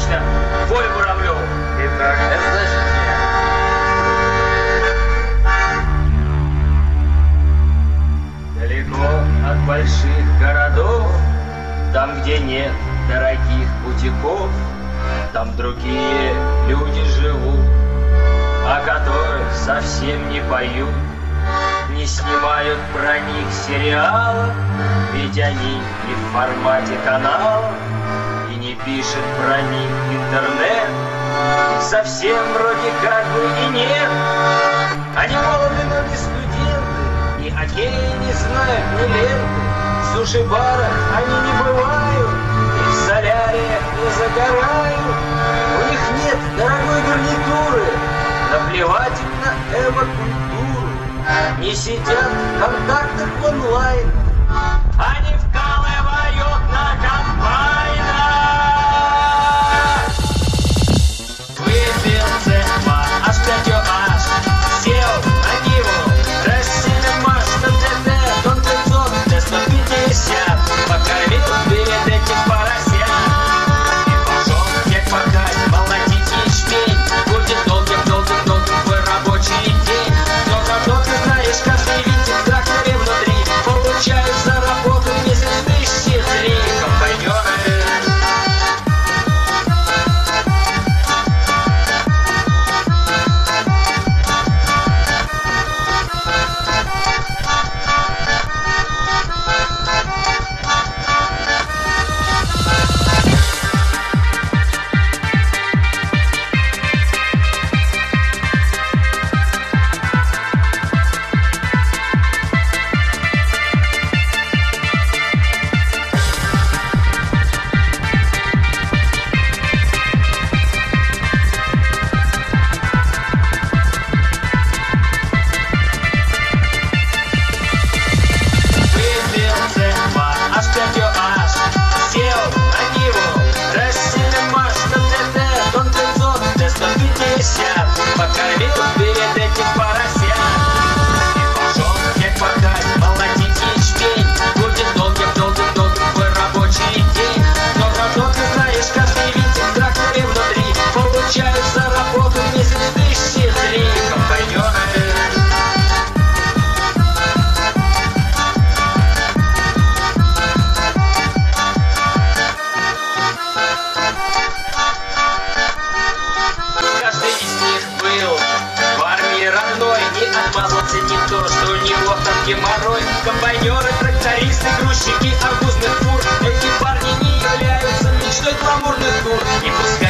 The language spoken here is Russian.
точно, Коль Муравлев. Итак, это значит я. Далеко от больших городов, там, где нет дорогих бутиков, там другие люди живут, о которых совсем не поют, не снимают про них сериалов, ведь они не в формате канала, и не пишет про них интернет, совсем вроде как бы и нет. Они молоды, но не студенты, ни хоккея не знают, ни ленты, в суши-барах они не бывают, и в соляриях не загорают. У них нет дорогой гарнитуры, наплевать им на эвокультуру, не сидят в контактах в онлайн, они вкалывают на комбайнах. Выпил C2, H5O, сел на Ниву, Росиномаш, ТТТ, Дон 500, Т-150, покормил перед этим поросят и пошел всех пахать, молотить ячмень. Будет долгим твой рабочий день, но зато ты знаешь, каждый винтик в тракторе внутри получают за работу в месяц 1003 компаньоны. Покормил перед этим поросят и пошел всех пахать, молотить ячмень. Будет долгим твой рабочий день, но зато ты знаешь, каждый винтик в тракторе внутри получают за работу в месяц 1003 компаньоны. Каждый из них был в армии родной, не отмазался не то, что у него там геморрой. Комбайнеры, трактористы, грузчики арбузных фур, эти парни не являются мечтой гламурных тур. И пускай